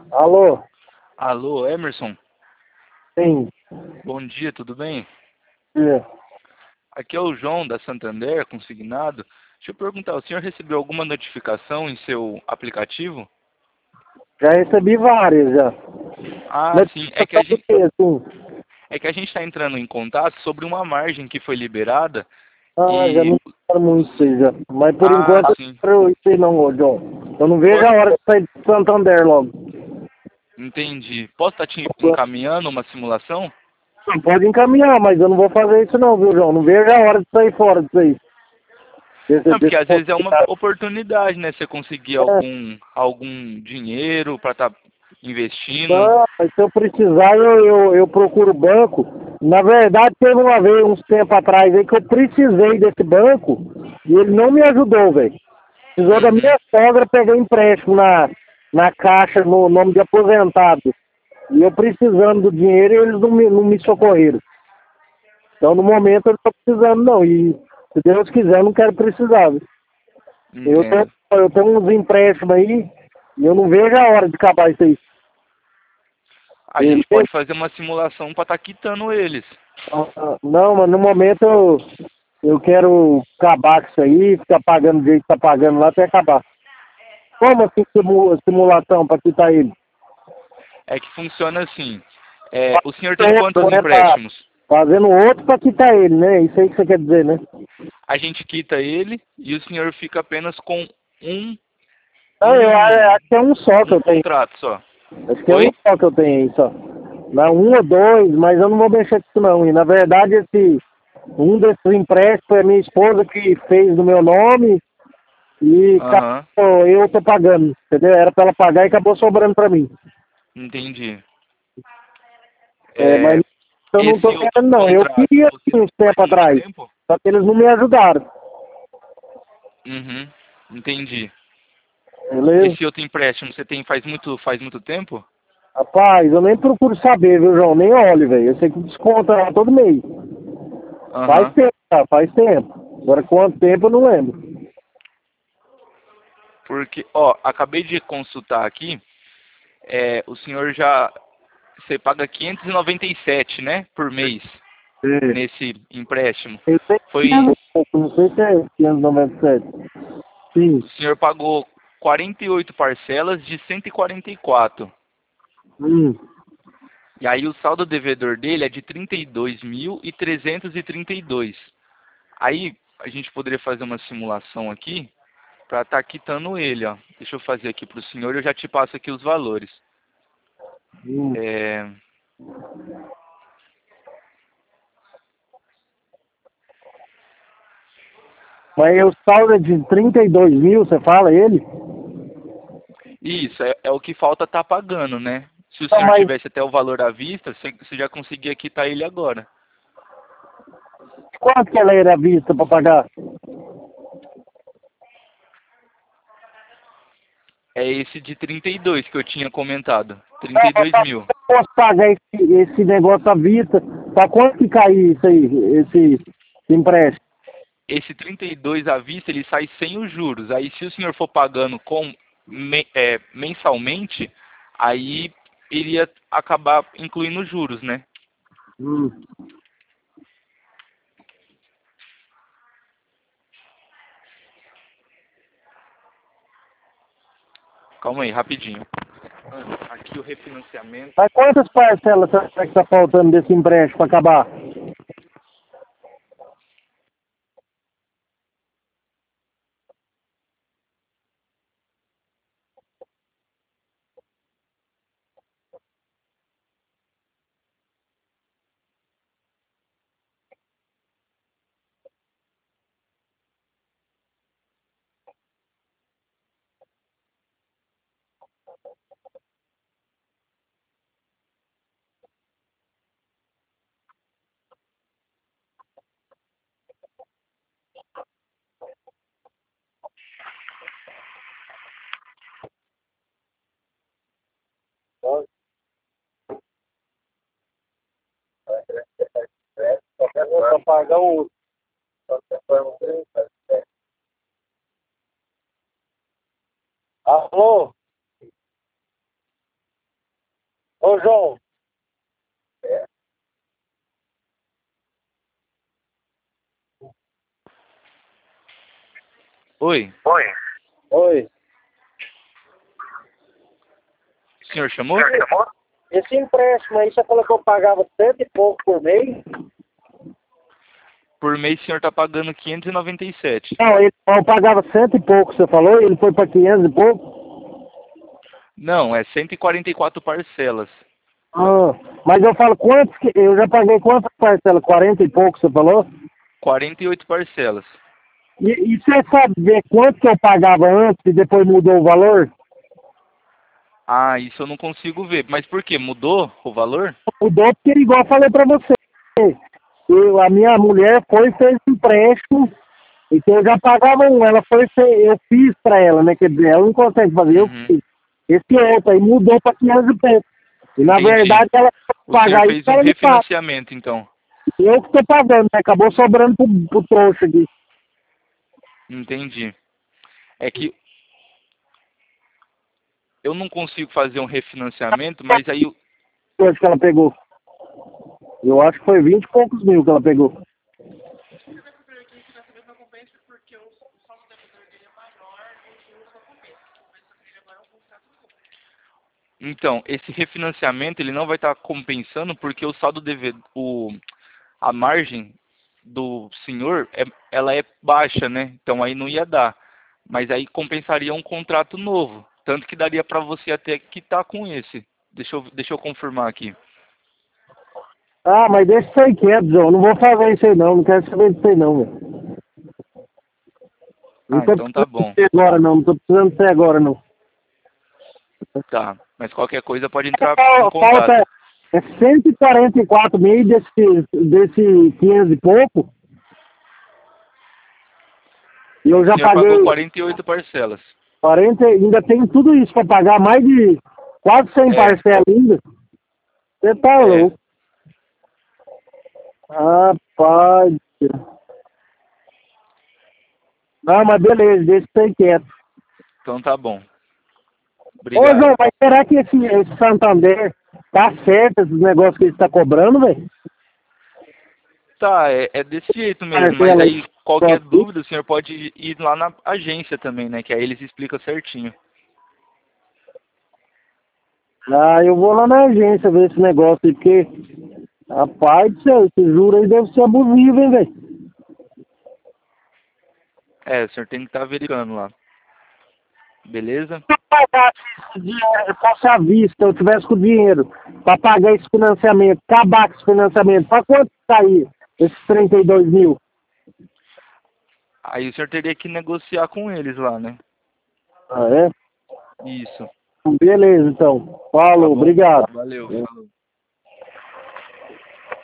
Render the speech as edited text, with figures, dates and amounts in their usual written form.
Alô? Alô, Emerson? Sim. Bom dia, tudo bem? É. Aqui é o João da Santander, consignado. Deixa eu perguntar, o senhor recebeu alguma notificação em seu aplicativo? Já recebi várias já. Ah, sim, Notificação do quê, assim? é que a gente está entrando em contato sobre uma margem que foi liberada Já e... me falaram muito isso aí já. Mas por Ah, enquanto eu sim. não quero isso aí não, ô John. Eu não vejo Posso... a hora de sair de Santander logo. Entendi. Posso estar te encaminhando uma simulação? Não pode encaminhar, mas eu não vou fazer isso não, viu, João? Não vejo a hora de sair fora disso aí. Não, porque às vezes é uma Possibilidade. oportunidade, né? Você conseguir algum dinheiro para estar investindo. Não, mas se eu precisar, eu procuro o banco. Na verdade, teve uma vez, uns tempos atrás, aí, que eu precisei desse banco e ele não me ajudou, velho. Precisou da Uhum. minha sogra pegar empréstimo na caixa, no nome de aposentado. E eu precisando do dinheiro e eles não me socorreram. Então, no momento, eu não estou precisando, não. E, se Deus quiser, eu não quero precisar, viu? Entendo. Eu tenho uns empréstimos aí e eu não vejo a hora de acabar isso aí. A gente Beleza? pode fazer uma simulação para estar quitando eles. Não, mas no momento eu quero acabar com isso aí, ficar pagando do jeito que tá pagando lá até acabar. Como assim simulação para quitar ele? É que funciona assim. O senhor tem quantos Tempo, né? Tá empréstimos? fazendo outro para quitar ele, né? Isso aí que você quer dizer, né? A gente quita ele e o senhor fica apenas com um, Não, um, acho que é um só que um eu tenho. contrato só. Acho que é um Oi? só que eu tenho aí só. Não, um ou dois, mas eu não vou mexer com isso não. E na verdade um desses empréstimos foi a minha esposa que fez no meu nome e Aham, eu tô pagando, entendeu? Era para ela pagar e acabou sobrando para mim. entendi. Mas É, eu não tô esse outro querendo não. Eu contrato, queria você uns faz tempos muito atrás, tempo? só que eles não me ajudaram, Uhum, entendi. beleza? Esse outro empréstimo você tem faz muito tempo? Rapaz, eu nem procuro saber, viu, João? Nem olho, velho. Eu sei que desconta lá todo mês. Faz Aham. tempo, tá? Faz tempo. Agora quanto tempo eu não lembro. Porque, ó, acabei de consultar aqui, o senhor já, você paga 597, né, por mês É. nesse empréstimo. Eu sei que Foi, não sei se é 597. Sim. o senhor pagou 48 parcelas de 144. Hum. E aí o saldo devedor dele é de 32.332. Aí a gente poderia fazer uma simulação aqui para estar quitando ele, ó. Deixa eu fazer aqui para o senhor e eu já te passo aqui os valores. Hum. É, Mas o saldo é de 32 mil, você fala ele? Isso, é o que falta estar pagando, né? Se o Não, senhor mas tivesse até o valor à vista, você já conseguia quitar ele agora. quanto que ela era vista para pagar? É esse de 32 que eu tinha comentado. 32 mil. Posso pagar esse negócio à vista? Para quanto que cair isso aí, esse empréstimo? Esse 32 à vista, ele sai sem os juros. Aí se o senhor for pagando mensalmente, aí iria acabar incluindo os juros, né? Hum. Calma aí, rapidinho. Aqui o refinanciamento. Mas quantas parcelas será que está faltando desse empréstimo para acabar? Para pagar o. Alô? Ô, João. Oi, Oi. o senhor chamou? Esse empréstimo aí, você falou que eu pagava 100 e pouco por mês? Por mês o senhor tá pagando 597. Não, eu pagava 100 e pouco, você falou? Ele foi para 500 e pouco? Não, é 144 parcelas. Ah, mas eu falo, eu já paguei quantas parcelas? 40 e pouco, você falou? 48 parcelas. E você sabe ver quanto que eu pagava antes e depois mudou o valor? Ah, isso eu não consigo ver. Mas por quê? Mudou o valor? Mudou porque, igual eu falei pra você, a minha mulher foi e fez empréstimo, então eu já pagava um, eu fiz pra ela, né? Quer dizer, ela não consegue fazer, eu Uhum. fiz. Esse outro aí mudou pra 500 e pouco. E na Entendi. verdade ela O senhor pagar isso, fez um ela me paga. refinanciamento, então. Eu que tô pagando, né? Acabou sobrando pro trouxa aqui. Entendi. É que eu não consigo fazer um refinanciamento, mas aí Coisa que ela pegou. Eu acho que foi 20 e poucos mil que ela pegou. então, esse refinanciamento ele não vai estar compensando porque o saldo a margem do senhor ela é baixa, né? Então aí não ia dar. Mas aí compensaria um contrato novo, tanto que daria para você até quitar com esse. Deixa eu confirmar aqui. Ah, mas deixa isso aí quieto, João. Não vou fazer isso aí não. Não quero saber disso aí não, velho. Não Ah, tô então tá precisando de bom. você agora não. Não tô precisando de você agora não. Tá. Mas qualquer coisa pode entrar em Falta contato. 144 mil desse 500 e pouco. E eu O já senhor pagou paguei 48 parcelas. 40, ainda tem tudo isso para pagar, mais de quase 100 É, parcelas ainda. Você tá é. louco. Rapaz. Não, mas beleza, deixa isso aí quieto. Então tá bom. Ô, João, Obrigado. mas será que esse Santander tá certo, esses negócios que ele está cobrando, velho? Tá, é desse jeito mesmo, mas Parcela aí. aí qualquer dúvida o senhor pode ir lá na agência também, né? Que aí eles explicam certinho. Ah, eu vou lá na agência ver esse negócio aí, porque, rapaz do céu, esse juro aí deve ser abusivo, hein, velho? É, o senhor tem que estar verificando lá. Beleza? Se eu pagasse esse dinheiro, fosse à vista, eu tivesse com dinheiro para pagar esse financiamento, acabar com esse financiamento, para quanto sair esses 32 mil? Aí o senhor teria que negociar com eles lá, né? Ah, é? Isso. Beleza, então. Tá Falou, bom? obrigado. Valeu. Falou.